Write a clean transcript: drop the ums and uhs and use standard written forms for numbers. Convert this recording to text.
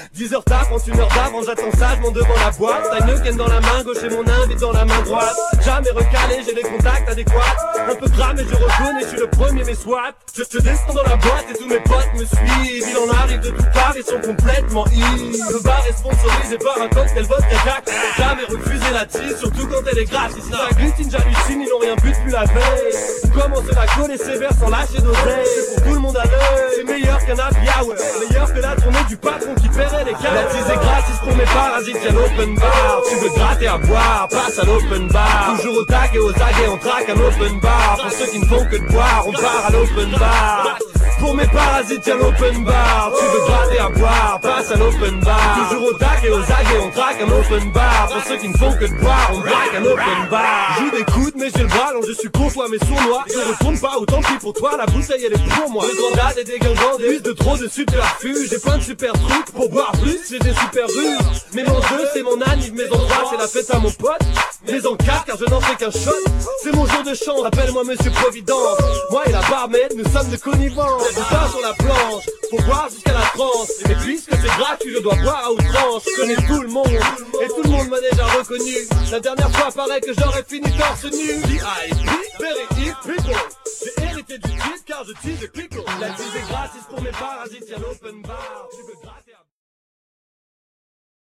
10 heures taf, en 1 heure d'avant, j'attends sagement devant la boîte. T'as une ken dans la main gauche et mon invite dans la main droite. Jamais recalé, j'ai les contacts adéquats. Un peu cramé, je retourne et je suis le premier mais soit. Je descends dans la boîte et tous mes potes me suivent. Il en arrive de toutes parts, ils sont complètement ivres. Le bar est sponsorisé par un cocktail vodka Jack. Jamais refusé la tease, surtout quand elle est gratis. Si ça glutine, j'hallucine, ils n'ont rien bu depuis la veille. On commence à coller sévère sans lâcher d'oseille. C'est pour tout le monde à l'œil, c'est meilleur qu'un happy hour. Meilleur que la tournée du patron qui paierait les cas. La tease est gratis pour mes parasites, y'a l'open bar. Tu veux gratter à boire, passe à l'open bar. Toujours au tag et aux aguets, on traque un open bar. Pour ceux qui ne font que de boire, on part à l'open bar. Pour mes parasites, y'a l'open bar. Tu veux gratter à boire, passe à l'open bar. Toujours au tac et aux aguets, on traque un open bar. Pour ceux qui ne font que de boire, on braque un open bar. Joue des coudes, mais j'ai le ballon, je suis courtois mais sournois. Je retourne pas, autant pis pour toi, la bouteille elle est pour moi. Le grand et dégingant, des de trop de superfus. J'ai plein de super trucs pour boire plus, j'ai des super ruses. Mais mon jeu, c'est mon anniv, mais en 3, c'est la fête à mon pote. Mais en 4, car je n'en fais qu'un shot. C'est mon jour de chance, appelle-moi Monsieur Providence. Moi et la barmaid, nous sommes de connivence. On part sur la planche, faut boire jusqu'à la transe. Et puisque c'est gratuit, je dois boire à outrance. Je connais tout le monde, et tout le monde m'a déjà reconnu. La dernière fois, paraît que j'aurais fini torse nu. VIP, very hip people. J'ai hérité du titre car je tease le pickle. La tease est gratis pour mes parasites, y'a l'open bar. Tu veux gratis?